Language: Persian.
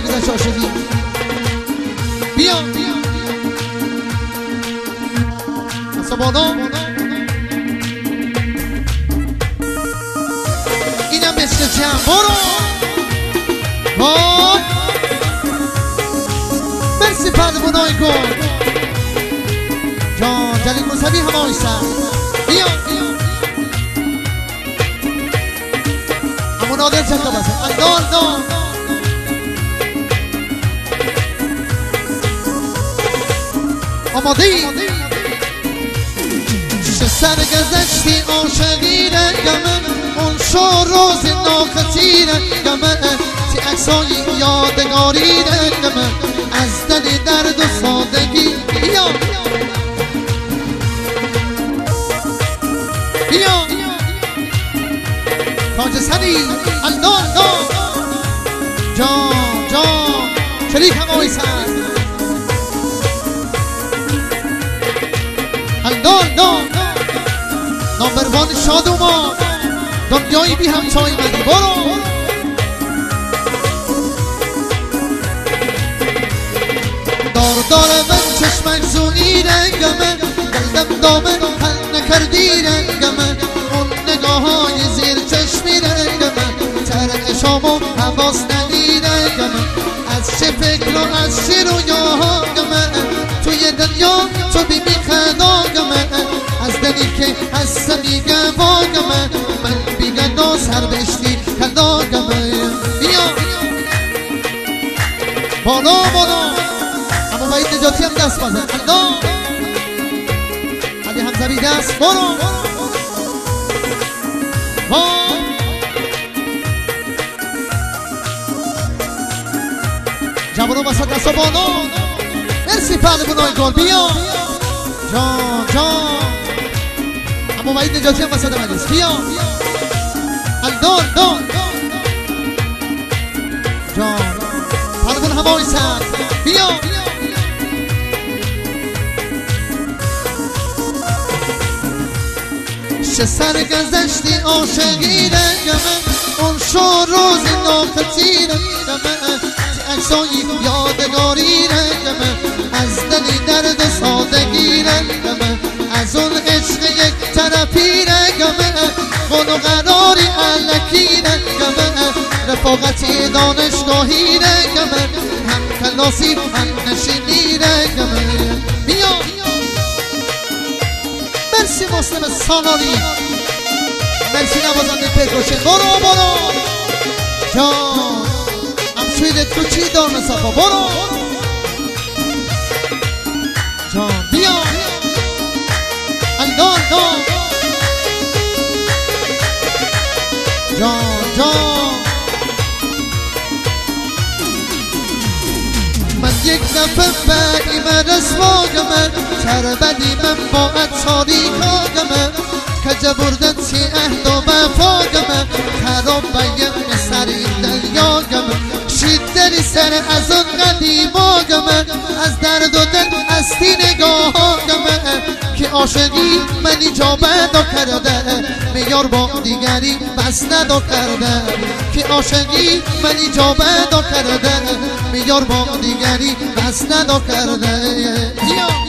سرگذشت عاشقی. بیا اصلا بالا اینم مثل جمع. برو مرسی پهلوانای گل جان جلیل موسوی همای سر. بیا همون آدر چکا بسه اندال دان آماده ای چه سرگذشتی عاشقی رنگمه اون شو روز ناخطی رنگمه چه عکسای یادگاری رنگمه از دل درد و سادگی. بیا بیا تاج سری الدان دان جان شریک همای سر الدان نامبروان شاد اومد دنیایی بی همچای مدی. برو دار من چشمک زونی رنگمه دلدم دامه حل نکردی رنگمه اون نگاه های زیر چشمی رنگمه ترنشامو حواس ندی رنگمه از چه فکر و از چه رویاهاگمه توی دنیا تو بیبی خداگمه از دلی که هست میگه واگمه من بیگه نا سر بشتی کداگمه. بیا بالا اما باید نجاتی هم دست بازه اندام علی همزبی دست. برو جوانو بسا دست و بالا مرسی پهلوانای گل. بیا جان اما باید نجاتی هم بسا دمدیست. بیا الدان جان پهلوان همای سر. بیا چه سرگذشتی عاشقی رنگمه اون شو روز ناخطی رنگمه چه عکسای یادگاری رنگمه از دلی درد و سادگی رنگمه از اون عشق یک طرفی رنگمه قول و قراری علکی رنگمه رفاقتی دانشگاهی رنگمه هم کلاسی هم نشینی رنگمه. بیا مرسی مسلم سالاری مرسی نوازنده پرکوشن. برو جان همشویده تو چی دار مسافا. برو جان بیا اندان جان من یک دفعه بعدی من رسواگمه تربدی من با اتاریکاگمه کجا بردن سی اهد و وفاگمه خراب بیم سری دلیاگمه شیدنی سر از اون قدیماگمه از درد و دل استی نگاهاگمه که عاشقی منی جا بدا کرده میار با دیگری بس ندا کرده که عاشقی منی جا بدا کرده میار با دیگری بس ندا کرده.